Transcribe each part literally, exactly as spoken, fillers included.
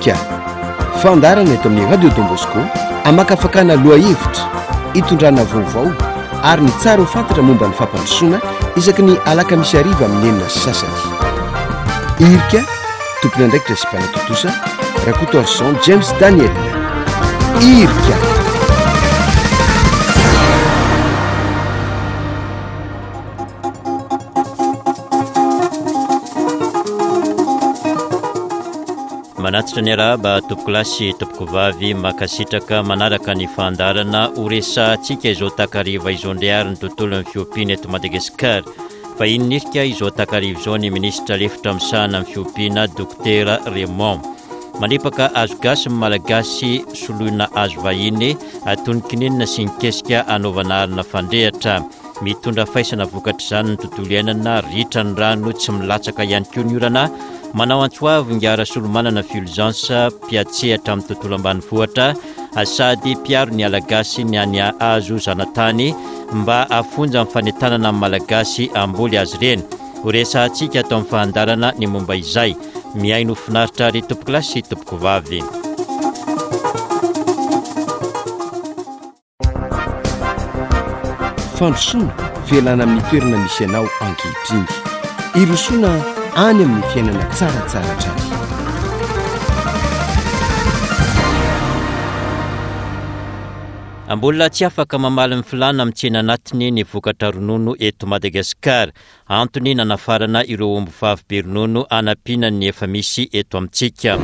irika fandarana eto amin'ny radio Don Bosco amakafakana loha hevitra hitondrana vaovao ary ny tsara ho fantatra momba ny fampandrosoana isaky ny alakamisy ariva amin'ny enina sasany. Irika tompony andraikitra sy mpanatotosa Rakotorson James Daniel. Irika manatitra ny araba tompoko lasy tompoko vavy makasitraka manaraka ny fandarana ho resantsika izao takariva izao ndray ny tontolon'ny fiompiana eto Madagasikara. Fa inonirika izao takariva izao ny ministra lefitra misahana amin'ny fiompiana Docteur Raymond manepaka azo gasy malagasy soloina azo vahiny atonikinenina sy nikesika anaovana arina fandrehatra mitondra faisana vokatra izany ny tontolo iainana ritra ny rano tsy milatsaka ihany koa ny orana manao antsoavy ngara solomanana fulgence piatsehatra amin'ny tontolo ambanivohitra sady piaro ny alagasy ny any azo zanatany mba afonja amin'ny fanentanana amin'ny malagasy amboly azy ireny. Ho resantsika atao amin'ny fahandarana ny momba izay miaino ho finaritra ry tompoko lasy tompoko vavy. Fandrosoana velana amin'ny toerana misy anao ankehitriny, irosoana any amin'ny fiainana tsaratsara trany. Ambola tsy afaka mamaly ny filana amin'ny tsena anatiny ny vokatra ronono eto Madagasikara. Antony nanafarana ireo omby vavy be ronono anampiana ny efa misy eto amintsika.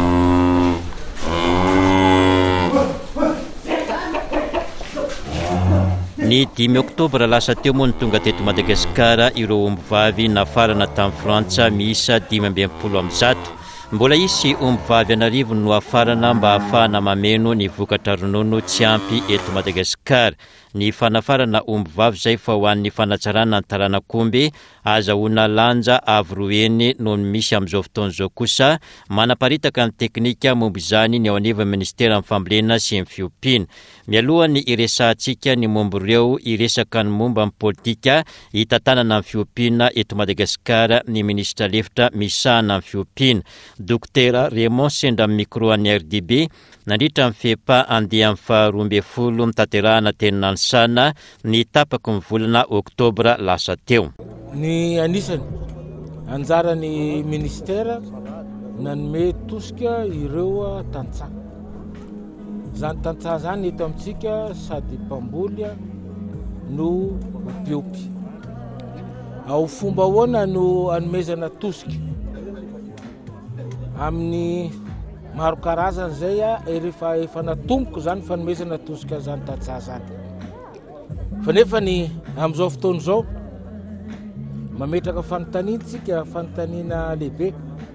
Ny dimy oktobra lasa teo moa ny tonga teto Madagasikara ireo omby vavy nafarana tamin'ny Frantsa miisa dimy amby enimpolo amby zato. Mbola isy omby vavy anarivo no afarana mba ahafahana mameno ny vokatra ronono tsy ampy eto Madagasikara. Ny fanafarana omby vavy zay fa ho an'ny fanatsarana ny taranak'omby azahoana lanja avy roeny no misy amin'izao fotoan'izao kosa manaparitaka ny teknika momba izany ny ao anivon'ny ministera amin'ny fambolena sy ny fiompiana. Mialohany iresantsika ny momba ireo iresaka ny momba amin'ny politika hitantanana amin'ny fiompiana eto Madagasikara ny ministra lefitra misahana amin'ny fiompiana Docteur Raymond sendra amin'ny micro an'ny R D B nandritra amin'ny fepa andeha amin'ny faharoa amby folo mitaterahana teny nanisana ny tapaka ny volana oktobra lasa teo. Ny anisany anjaran'ny ministera nanome tosika ireo tantsaha. Zany tantsaha zany eto amintsika sady mpamboly no mpiompy. Ao fomba ahoana no anomezana tosika amin'ny maro karazany zay rehefa efa natomboko zany fanomezana tosika zany tantsaha zany. Fa nefa ny amin'izao fotoana izao mametraka fanontaniantsika fanontaniana lehibe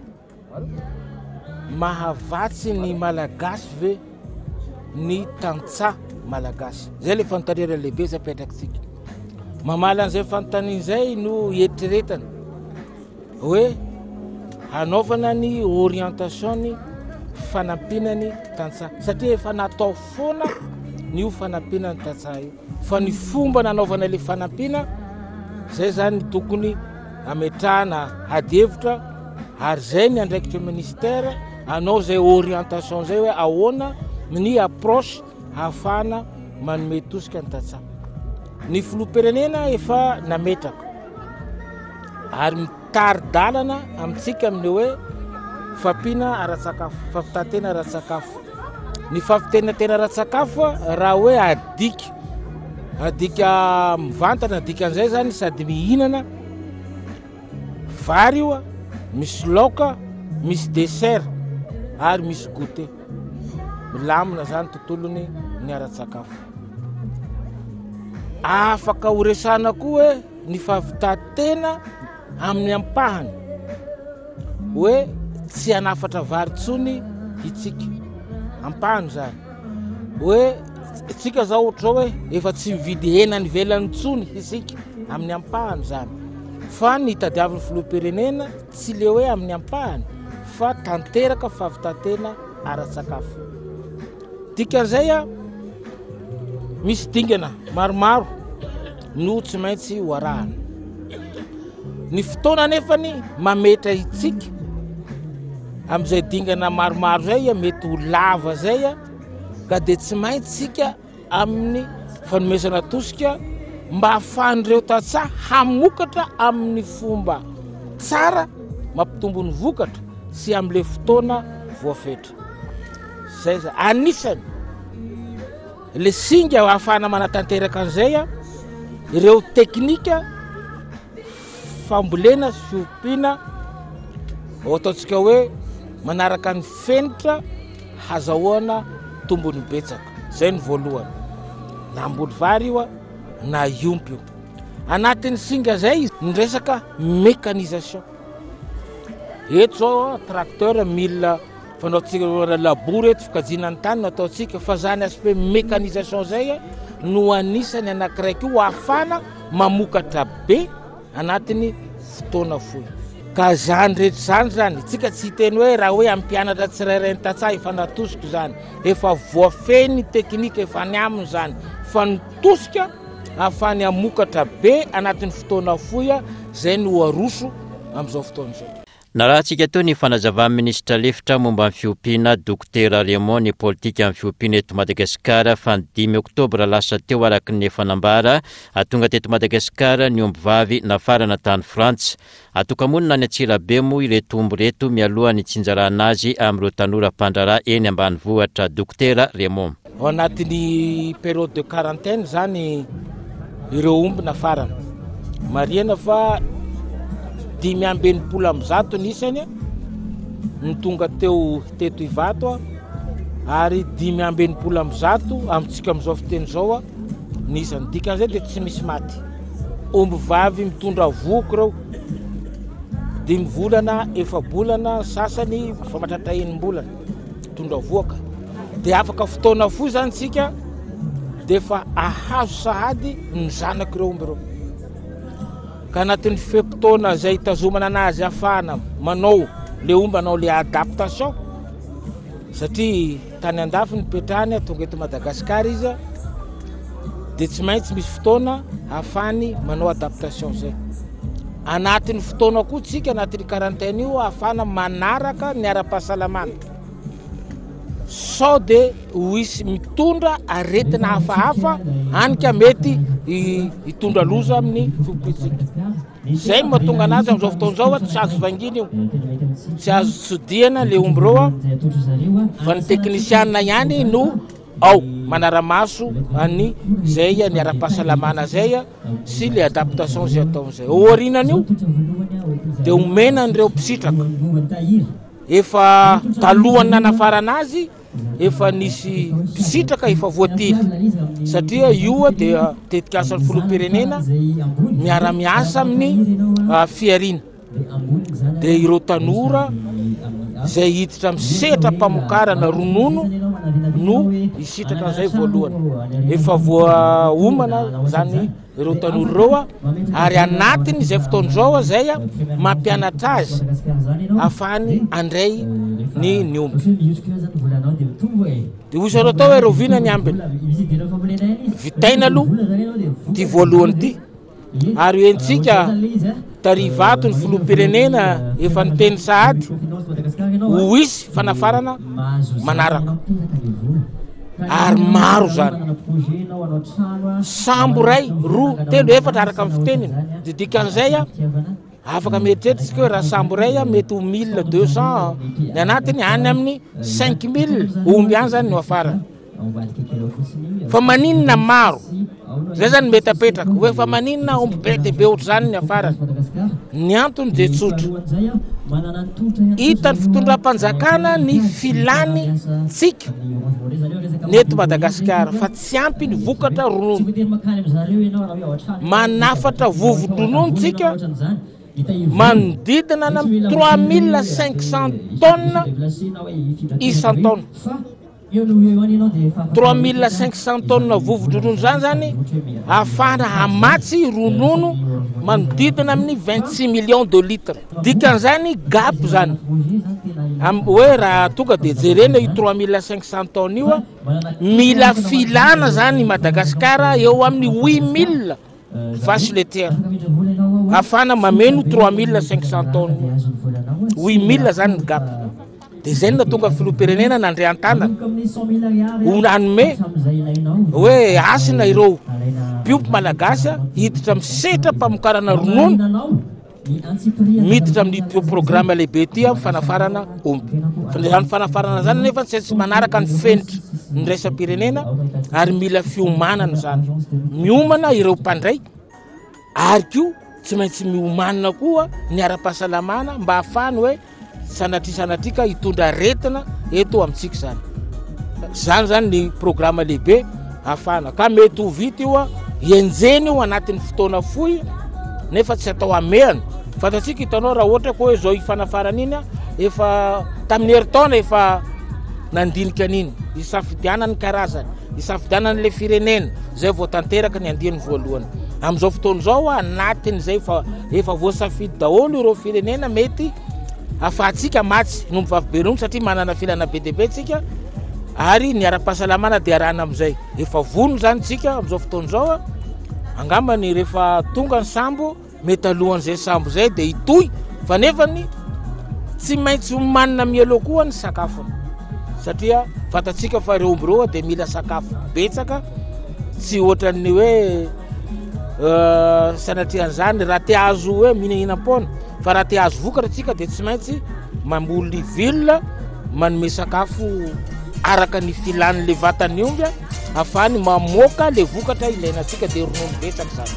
mahavatsy ny malagasy ve ny tantsaha malagasy. Zay le fanontaniana lehibe zay apetrakatsika. Mamala an'izay fanontaniana zay no eritreretana hoe hanaovana ny orientation ny fanampinany tantsaha satria efa natao foana ny fanampinany tantsaha io. Fa ny fomba nanaovana le fanampina zay zany tokony ametrahana hadevitra ary zay ny andraikitra ministera anao zay orientation zay hoe ahoana ny approche hafana manome tosika ny tantsaha. Ny filoham-pirenena efa nametraka ary mitari-dalana amintsika amin'ny hoe fampina ara-tsakafo, fampitantena ara-tsakafo. Ny fampitenatena ara-tsakafo raha hoe adika adika mivantana adika an'izay zany sady mihinana vary io misy laoka misy dessert ary misy goûter milamina zany tontolony ny ara-tsakafo. Afaka horesana koa hoe ny fampitantena amin'ny ampahany hoe tsy hanafatra vary tsony itsika ampahany zany hoe tsika zao ohatra hoe efa tsy mividy hena ny velany tsony isika amin'ny ampahany zany fa ny tadiavin'ny filoham-pirenena tsy le hoe amin'ny ampahany fa tanteraka fampitantena ara-tsakafo. Dikan'izay a misy dingana maromaro no tsy maintsy hoarahana. Ny fotoana nefany mametra itsika amin'izay dingana maromaro zay a mety ho lava zay a ka de tsy maintsy sika amin'ny fanomezana tosika mba hahafahan'ireo tantsaha hamokatra amin'ny fomba tsara mampitombo ny vokatra sy amin'le fotoana voafetra. Zay za anisany le singa ahafahana manatanteraka an'izay a ireo teknika fambolena sy fiompiana ataontsika hoe manaraka ny fenitra hazahoana tombony betsaka. Zay ny voalohany na ambody vary io na iompy io. Anatin'ny singa zay ny resaka mécanisation. Eto zao tracteur mila fanaotsika labour eto fikajinany tany ataotsika fa zany aspect mécanisation zay no anisany anakiraiky io ahafana mamokatra be anatin'ny fotoana fohy. Ka zany rehetra zany zany tsika tsy hiteny hoe raha hoe ampianatra tsirairay ny tantsaha efa natosika zany, efa voafeny teknika efa ny aminy zany fa ny tosika ahafany amokatra be anatin'ny fotoana fohy. Zay no aroso amin'izao fotoana zao. Na raha tsika teo ny fanazava ministra lefitra momba ny fiompiana Dokotera Raymond ny politika amin'ny fiompiana eto Madagasikara fa ny dimy oktobra lasa teo araky ny fanambara atonga teto Madagasikara ny omby vavy nafarana tany Frantsa. Atokamonina ny Antsirabe moa ireto omby reto mialoha ny tsinjarana azy amin'ireo tanora mpandraraha eny ambanivohitra. Dokotera Raymond. Ao anatin'ny période de quarantaine zany ireo omby nafarana. Marihana fa dimy amby enimpolo amby zato nisany ny tonga teo teto Ivato ary dimy amby enimpolo amby zato amintsika amin'izao fiteny zao nisany. Dikan'izay dia tsy misy maty. Omby vavy mitondra voko reo dimy volana efa bolana sasany fa mahatratra enim-bolana mitondra voaka. Dia afaka fotoana fohy zany tsika dia efa ahazo sahady ny zanaky ireo omby reo. Ka anatin'ny fepotona zay tazomana anazy afana manao le omby anao le adaptation satria tany andafy ny petrany tonga eto Madagasikara izy dia tsy maintsy misy fotoana afany manao adaptation zay. Anatin'ny fotoana koa tsika anatin'ny quarantaine io afana manaraka ny ara-pahasalamana sao de hoisy mitondra aretina hafahafa anika mety hitondra loza amin'ny fiompitsika. Zay mahatonga anazy amin'izao fotoana zao tsy azo vangina io, tsy azo tsodiana le omby reo fa ny teknisianina ihany no ao manaramaso any zay ny ara-pahasalamana zay sy le adaptation zay ataon'izay. Orinan'io dia omena an'ireo mpisitraka efa talohany nanafarana azy efa nisy mpisitraka efa voatily satria io dia tetikasan'ny filoham-pirenena miara-miasa amin'ny fiarina. Dia ireo tanora zay hiditra misehatra mpamokarana ronono no hisitraka an'izay voalohany. Efa voaomana zany ireo tanora ireo ary anatiny izay fotoana zao zay mampianatra azy afany andray ny ny omby. Dia hoy zareo tao hoe reo vina ny ambiny vitaina aloha ty voalohany ty ary entsika tarivato ny filoham-pirenena efa niteny sahady ho isy fanafarana manaraka ary maro zany sambo ray roa telo efatra araka amin'ny fiteniny. Dia dikan'izay afaka mieritreritsika hoe raha sambo ray mety ho mille deux cent ny anatiny any amin'ny cinq mille omby any zany no afarana. Fa maninona maro zay zany mety apetraka hoe fa maninona omby be dia be ohatry zany ny afarana. Ny antony dia tsotra, hitany fitondram-panjakana ny filany tsika ny eto Madagasikara fa tsy ampy ny vokatra ronono. Manafatra vovo-dronono tsika manodidina na trois mille cinq cent tonnes isan-taona. trois mille cinq cent tonnes vovo-dronono zany zany ahafana hamatsy ronono manodidina amin'ny vingt-six millions de litres. Dikan'izany gap zany hoe raha tonga dia jerena io trois mille cinq cent tonnes io mila filana zany Madagasikara eo amin'ny huit mille vaches laitières afana mameno trois mille cinq cent tonnes. huit mille zany gap. dia zay na tonga filoham-pirenena nandray an-tanana honanome hoe asina ireo mpiompy malagasy hiditra misetra mpamokarana ronono miditra amin'ny programa lehibe ty fanafarana omby zany fanafarana zany nefa tsy manaraka ny fenitra ny raisam-pirenena ary mila fiomanana zany miomana ireo mpandray ary ko tsy maintsy miomanana koa ny ara-pahasalamana mba hahafany hoe sanatria sanatrika hitondra retina eto amintsika zany zany zany ny programa lehibe hahafana ka mety ho vita io a enjeny io anatin'ny fotoana fohy nefa tsy atao ameana fatatsika hitanao raha ohatra ko hoe zao ifanafarana iny efa tamin'ny heritaona efa nandinika an'iny isafidianany karazany isafidianany le firenena zay vao tanteraka ny andiany voalohany amin'izao fotoana zao anatin'izay efa efa voasafidy daholo ireo firenena mety afahantsika matsy no mivavy satria manana filana be dehibe tsika ary ny ara-pahasalamana dia arahana amin'izay efa vono zany tsika amin'izao fotoana zao angambany rehefa tonga ny sambo mety alohan'izay sambo zay dia hitoy fa nefany tsy maintsy manina mialoha koa ny sakafony satria fatatsika fa ireo omby reo dia mila sakafo betsaka tsy ohatran'ny hoe sanatrian'izany raha te azo hoe mihinam-pona fa raha te azo vokatra tsika dia tsy maintsy mamboly vilona manome sakafo araka ny filan'le vatany omby afahany mamoaka le vokatra ilainantsika dia ronono betsaka zany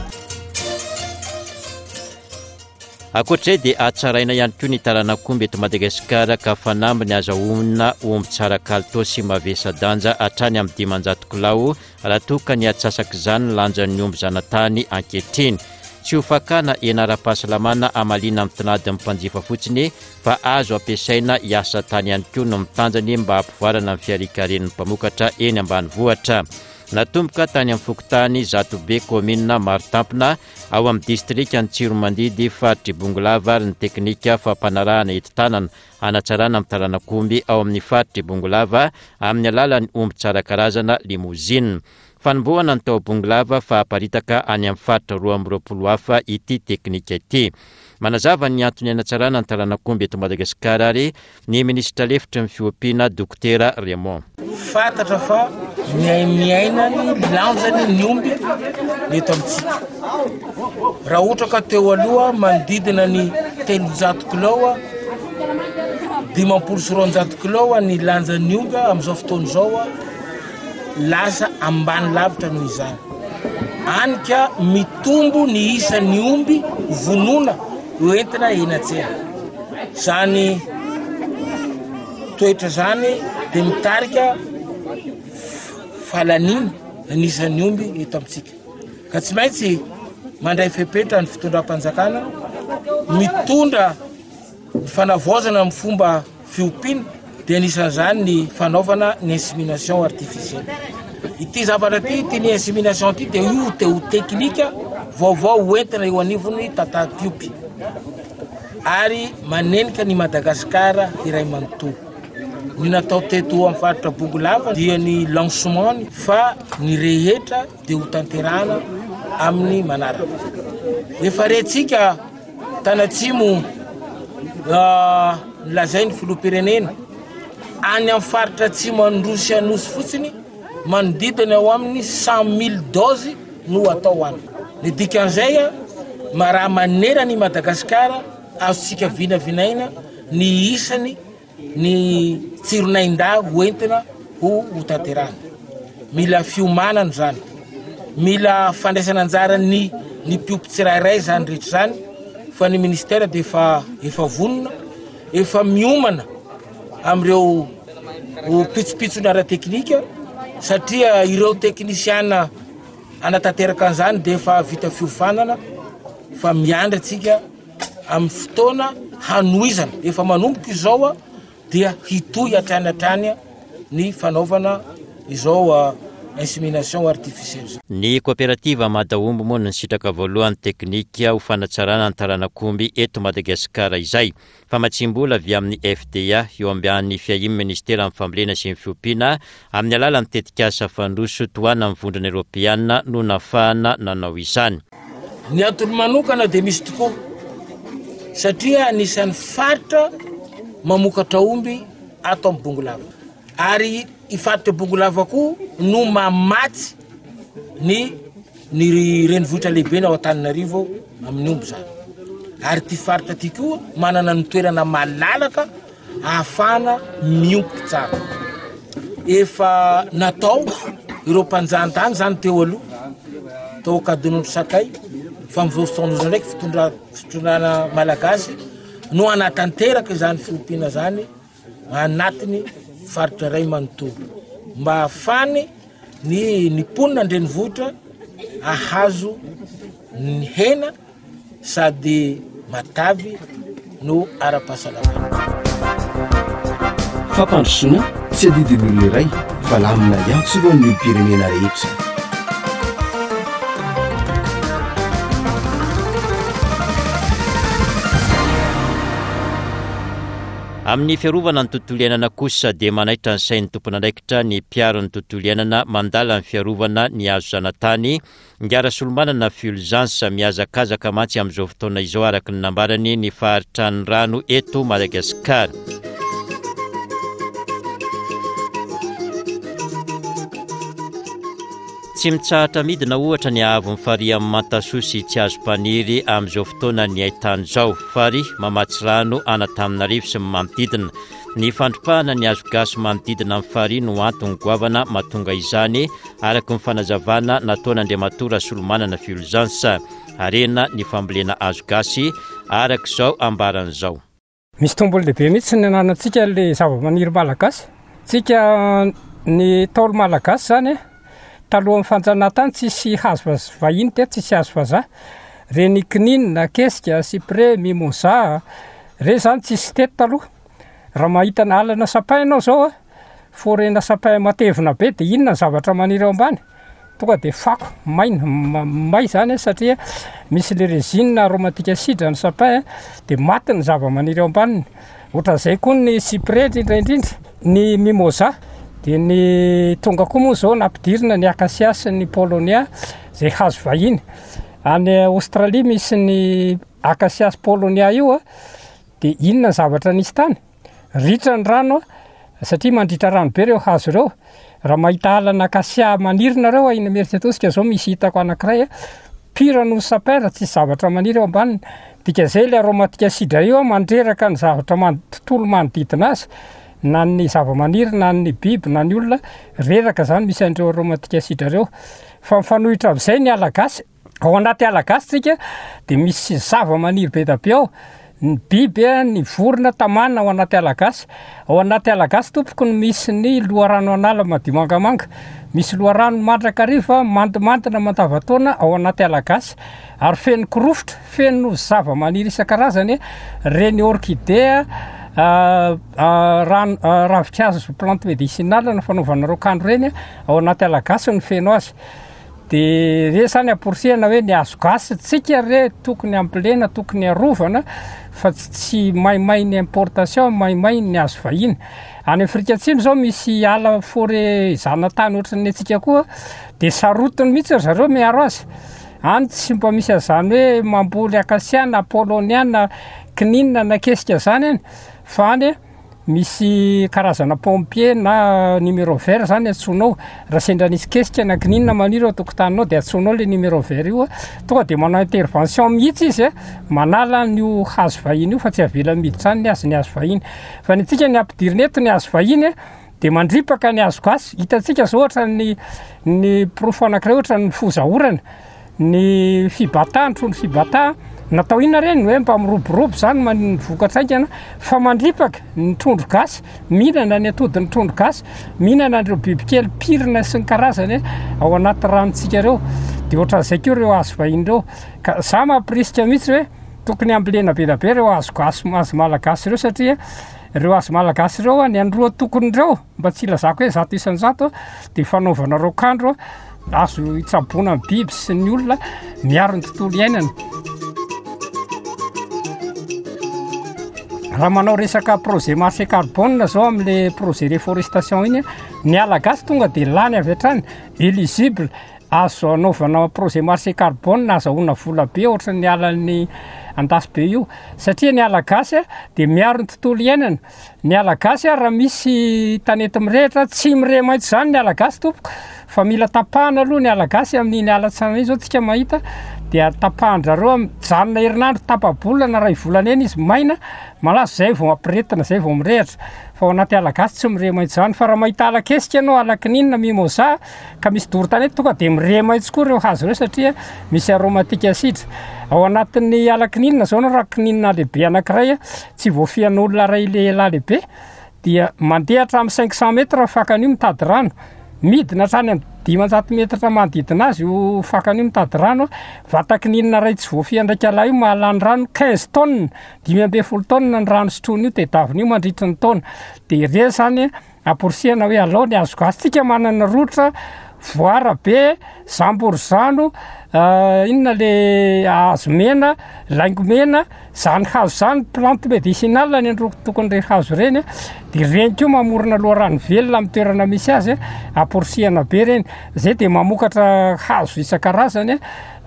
akoatr'izay dia atsaraina ihany koa ny taranak'omby eto Madagasikara ka fanamby ny azahoana omby tsara kalitao sy mavesa-danja hatrany amin'ny dimanjato kilao raha toa ka ny atsasaka izany lanjan'ny omby zanatany ankehitriny tsy ho fakana enara-pahasalamana amalina amin'ny tinady amin'ny mpanjifa fotsiny fa azo ampiasaina hiasa tany ihany koa no mitanjany mba hampivoarana amin'ny fiarikaren'ny mpamokatra eny ambanivohitra natomboka tany amin'ny fokotany Zatobe komina Martampina ao amin'ny distrika ny Tsiromandidy faritry Bongolava ary ny teknika fampanarahana enti-tanana hanatsarana amin'ny taranak'omby ao amin'ny faritry Bongolava amin'ny alalan'ny omby tsara karazana limousine fanombohana ny tao Bongolava fa aparitaka any amin'ny faritra roa amby roapolo hafa ity teknika ity manazava ny antony hanatsarana ny taranak'omby eto Madagasikara ary ny ministra lefitra ny fiompiana Dokotera Raymond fantatra fa miainany lanjany ny omby eto amintsika raha ohatra ka teo aloha manodidina ny telonjato kilao dimampolo sy roanjato kilao ny lanjan'ny omby amin'izao fotoana zao lasa ambany lavitra noho izany anika mitombo ny isan'ny omby vonona hoentina enatsena zany toetra zany dia mitarika falaniny anisan'ny omby eto amintsika ka tsy maintsy mandray fepetra ny fitondram-panjakana mitondra ny fanavaozana amin'ny fomba fiompiana dia anisan'izany ny fanaovana ny insémination artificielle ity zavatra ty ty ny insémination ty dia io te ho teknika vaovao hoentina eo anivony tantatiopy ary manenika ny Madagasikara iray manontolo ny natao teto amin'ny faritra Bongolava dia ny lancement fa ny rehetra dia ho tanterahana amin'ny manaraka efa retsika tanatsimo nilazay ny filoham-pirenena any amin'ny faritra atsimo androsy anosy fotsiny manodidina ao amin'ny cent mille dose no atao any ny dikan'izay ma raha manera ny Madagasikara azontsika vinavinaina ny isany ny tsironainda hoentina ho hotanterahana mila fiomanana zany mila fandraisana anjara ny ny mpiompy tsirairay zany rehetra zany fa ny ministera dia efa efa vonona efa miomana amin'ireo pitsopitsony ara-teknika satria ireo teknisiana anatanteraka an'izany dia efa vita fiofanana fa miandry atsika amin'ny fotoana hanoizana efa manomboka izao dia hitoy hatrany hatrany ny fanaovana izao insémination artificielle. Ny coopérative Madaomby moa ny sitraka voalohany teknika ho fanatsarana ny taranak'omby eto Madagasikara izay fa matsimbola avy amin'ny F D A eo ambian'ny fiahimy ministera amin'ny fambolena sy ny fiompiana amin'ny alalan'ny tetikasa fandroso toana amin'ny vondrona Europeana no nafahana nanao izany. Ny antony manokana dia misy tokoa satria anisan'ny faritra mamokatra omby atao amin'ny bongolava ary ifatitra bongolava koa no mamatsy ny ny renivohitra lehibe na ao Antananarivo amin'ny omby zany ary ty faritra ty koa manana ny toerana malalaka ahafana miompy tsara efa natao ireo mpanjantany zany teo aloha tao kadonondro sakay fa amizao fotoana ndraiky fitondra fitondrana malagasy no anatanteraka zany fiompiana zany anatiny faritra ray manontolo mba ahafany ny niponina andrenivohitra ahazo ny hena sady matavy no ara-pahasalamana. Fampandrosoana tsy adidin'olona iray fa lamina iantso ireo amin'ny pirenena rehetra. Amin'ny fiarovana ny tontolo iainana kosa dia manaitra ny sain'ny tompon'andraikitra ny mpiaro ny tontolo iainana mandala ny fiarovana ny azo zanatany ngiara solomanana fulgence mihazakazaka mantsy amin'izao fotoana izao araka ny nambarany ny faharitran'ny rano eto Madagasikara. Tsy mitsahatra midina ohatra ny ahavon'ny fary amin'ny mantasosy tsy azo mpaniry amin'izao fotoana ny haitany izao fary mamatsy rano Antananarivo sy manodidina. Ny fandropahana ny azo gasy manodidina amin'ny fary no antony goavana mahatonga izany araka ny fanazavana nataon'Andriamatora Solomanana Fulgence arena ny fambolena azo gasy araka izao ambaran'izao. Misy tombony lehibe mihitsy ny anantsika le zava-maniry malagasy. Tsika ny taolo malagasy zany talohan'ny fanjanahantany tsisy hazo vahiny teto tsisy hazo vazaha reny kininina kesika cyprès mimosa re zany tsisy teto taloha raha mahita na alana sapin anao zao forena sapin matevina be dia inona ny zavatra maniry ao ambany tonga dia fako maina may zany satria misy le résine aromatique acide ny sapin dia maty ny zava-maniry ao ambaniny ohatran'izay koa ny cyprès indrindraindrindra ny mimosa dia ny tonga koa moa zao nampidirina ny acacia sy ny polonia zay hazo vahiny any Australie misy ny acacia sy polonia io dia inona zavatra nisy tany ritra ny rano satria mandritra rano be reo hazo reo raha mahita alana acacia manirina reo iny Ameritsika zao misy hitako anankiray pire no sapin raha tsisy zavatra maniry eo ambaniny dika zay le aromatique acide io mandreraka ny zavatra tontolo manodidina azy na ny zava-maniry na ny biby na ny olona reraka zany misy andreo aromatique acide reo fa mifanohitra amin'izay ny alagasy ao anaty alagasy tsika dia misy zava-maniry be da be ao ny biby ny vorona tamana ao anaty alagasy ao anaty alagasy tompoko no misy ny loharano anala madio mangamanga misy loharano mandrakariva mandimandina mandavataona ao anaty alagasy ary feno korofotra feno zava-maniry isan-karazany reny orchidée Uh, uh, ran, uh, ravikazo plante médicinale na fanaovana rokandro reny ao anaty alagasy ny feno azy dia re zany aporsihana hoe ny azo gasy tsika re tokony ampilena tokony arovana fa tsy maimay ny importation maimay ny azo vahiny any Afrika Atsimo zao misy ala forêt zanatany ohatran'ny atsika koa dia sarotiny mihitsy zareo miaro azy any tsy mba misy azany hoe mamboly acacia na polonia na kininina na kesika zany any fa any misy karazana pompier na numéro vert zany atsonao raha sendra nisy kesika na kininina maniry ao tokotaninao dia atsonao le numéro vert io tonga dia manao intervention mihitsy izy manala nyo hazo vahiny io fa tsy avela miditra any ny azo ny hazo vahiny fa ny tsika ny ampidirina eto ny hazo vahiny dia mandripaka ny hazo gasy hitantsika zao ohatra ny ny profo anankiray ohatra ny fozahorana ny fibata ny trondro fibata natao inona reny hoe mba miroborobo zany maniny vokatra aikana fa mandripaka ny trondro gasy mihinana ny atodin'ny trondro gasy mihinana an'ireo bibikely pirina sy ny karazany ao anaty ranontsika reo dia ohatran'izay koa ireo hazo vahiny reo ka za mampirisika mihitsy hoe tokony ambilena be da be reo hazo gasy azo malagasy reo satria ireo hazo malagasy reo ny androa tokony reo mba tsy ilazako hoe zato isanjato dia fanaovana rokandro azo hitsabona ny biby sy ny olona miaro ny tontolo iainana. Raha manao resaka projet marché carbone zao amin'le projet reforestation iny ny alagasy tonga dia lany avy hatrany éligible azo anaovana projet marché carbone azahoana vola be ohatra ny alan'ny andasy be io satria ny alagasy dia miaro ny tontolo iainana ny alagasy raha misy tanety mirehitra tsy mire maitso zany ny alagasy tompoko fa mila tapahana aloha ny alagasy amin'iny alatsana iny zao tsika mahita dia tapahandrareo mijanona herinandro tapabolana raha ivolana eny izy maina malazo zay vao ampiretina zay vao mirehitra fa ao anaty alagasy tsy mire maitso zany fa raha mahita alakesika ianao alakininina mimosa ka misy dorotanety tonga dia mire maitso koa reo hazo reo satria misy aromatika asitra ao anatin'ny alakininina zao no raha kininina lehibe anankiray tsy voafian'olona ray lehilahy lehibe dia mandeha hatramin'ny cinq cent metre fakan'io mitady rano midina hatrany amin'ny dimanjato metatra manodidina azy io fakan'io mitady rano vatakininina ray tsy voafiandraika lahy io mahalany rano quinze tonnes dimy amby folo tonnes ny rano sotrony io tedaviny io mandritry ny taona dia ireny zany aporisihana hoe alao ny azo gasitsika manana rotra voara be zamborizano inona le hazo mena laingo mena zany hazo zany plante médicinale ny androko tokony re hazo reny dia reny koa mamorona loharano velona amin'ny toerana misy azy aporisihana be reny zay dia mamokatra hazo isan-karazany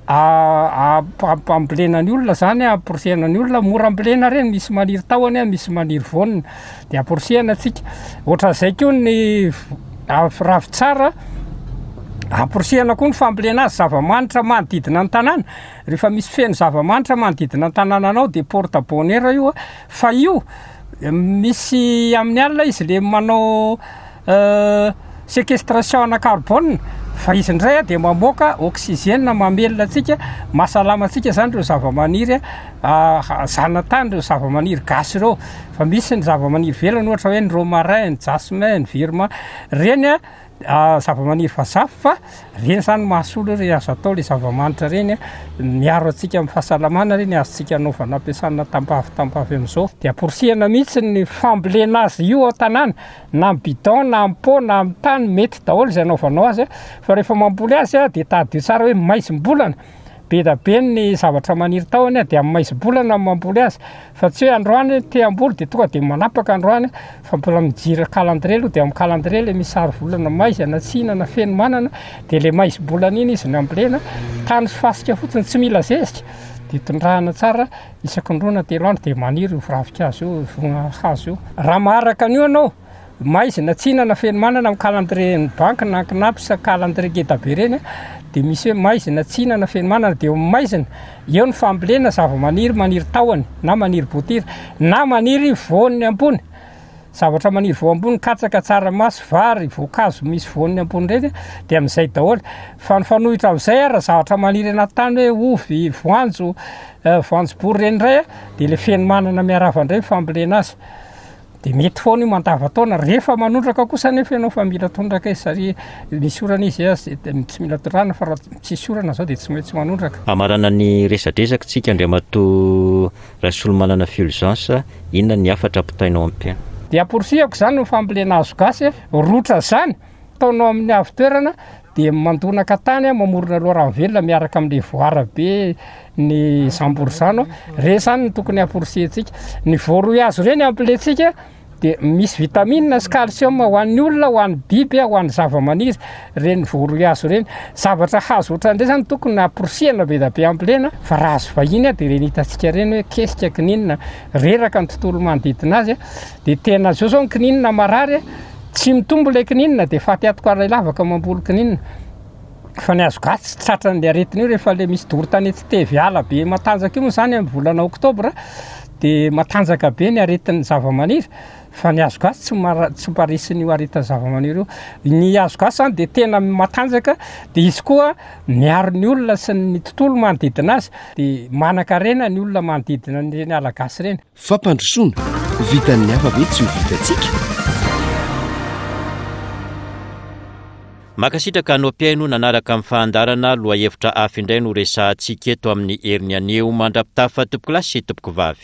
ampilenany olona zany aporisihanany olona mora ambilena reny misy maniry tahony misy maniry vonina dia aporisihana tsika ohatran'izay koa ny ravitsara aporisihana koa ny fambolena azy zava-manitra manodidina ny tanàna rehefa misy feno zava-manitra manodidina ny tanànanao dia porte bonheur io fa io misy amin'ny alina izy le manao séquestration ana carbone fa izy indray dia mamoaka oxygène mamelona antsika mahasalama antsika zany reo zava-maniry zanatany reo zava-maniry gasy ireo fa misy ny zava-maniry velany ohatra hoe ny romarin, ny jasmin, ny virma reny zava-maniry vazafa fa reny zany mahasolo re azo atao le zava-manitra reny miaro atsika amin'ny fahasalamana reny azontsika anaovana ampiasana tambavy-tambavy amin'izao dia aporisihana mihitsy ny fambolena azy io ao tanàna na amin'ny bidon na amin'ny pot na amin'ny tany mety daholo izay anaovanao azy fa rehefa mamboly azy dia tadio tsara hoe maizim-bolana be da be ny zavatra maniry tahony dia amin'ny maizim-bolana mamboly azy fa tsy hoe androany te amboly dia tonga dia manapaka androany fa mbola mijiry calendrier aloha dia amin'ny calendrier le misy sary volana maizy anatsina na feno manana dia le maizim-bolana iny izy ny ambolena tany sy fasika fotsiny tsy mila zezika dia tondrahana tsara isakindrona telo andro dia maniry io voravikazo io vona hazo io raha maharaka an'io anao maizy na tsina na feno manana amin'ny calendrier ny banky na ankinampy sa calendrier ngeda be reny dia misy hoe maizina tsina na feno manana dia maizina eo ny fambolena zava-maniry maniry tahony na maniry botira na maniry voaniny ambony zavatra maniry vo ambony katsaka tsaramaso vary voankazo misy voaniny ambony reny dia amin'izay daholo fa ny fanohitra amin'izay raha zavatra maniry anaty tany hoe ovy voanjo voanjobory reny indray dia le feno manana miaravandray fambolena azy dia mety foana io mandavataona rehefa manondraka kosa nefa ianao fa mila tondraka izy satria misy orana izy tsy mila tondrahana fa raha tsisy orana zao dia tsy maintsy manondraka amarana ny resadresaka tsika andriamato raha solomanana fulgence inona ny afatra ampitainao amin'ny piaina dia aporisihako zany no fambolena azo gasy rotra zany ataonao amin'ny avy toerana dia mandonaka tany mamorona loharano velona miaraka amin'le voara be ny zamborizano re zany ny tokony aporisihantsika ny voaroy azo reny ampilentsika dia misy vitamine sy calcium ho an'ny olona ho an'ny biby ho an'ny zava-maniry reny voaroy azo reny zavatra hazo ohatran'izay zany tokony aporisihana be da be ampilena fa raha azo vahiny dia reny hitantsika reny hoe kesika kininina reraka ny tontolo manodidina azy dia tena zao zao ny kininina marary tsy mitombo ilay kininina dia faty atoko ray lavaka mamboly kininina fa ny azo gasy tsy tratran'le aretina io rehefa le misy dorotanety tevy ala be matanjaka io zany amin'ny volana oktobra dia matanjaka be ny aretin'ny zava-maniry fa ny azo gasy tsy mparisiny io aretin'ny zava-maniry io ny azo gasy zany dia tena matanjaka dia izy koa miaro ny olona sy ny tontolo manodidina azy dia manan-karena ny olona manodidina reny alagasy reny fampandrosoana vitan'ny hafa be tsy ho vitantsika makasitraka anao mpiaino nanaraka amin'ny fahandarana loha hevitra hafa indray no resahantsika eto amin'ny heriny aneo mandrapitafa tompoko lasy sy tompoko vavy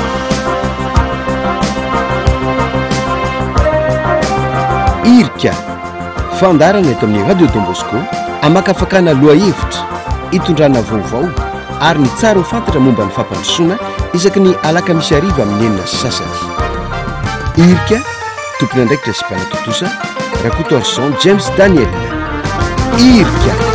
irika fandarana eto amin'ny radio Don Bosco amakafakana loha hevitra hitondrana vaovao ary ny tsara ho fantatra momba ny fampandrosoana isaky ny alakamisy ariva amin'ny enina sy sasany irika tompony andraikitra sy mpanatotosa rakoto arson James Daniel irika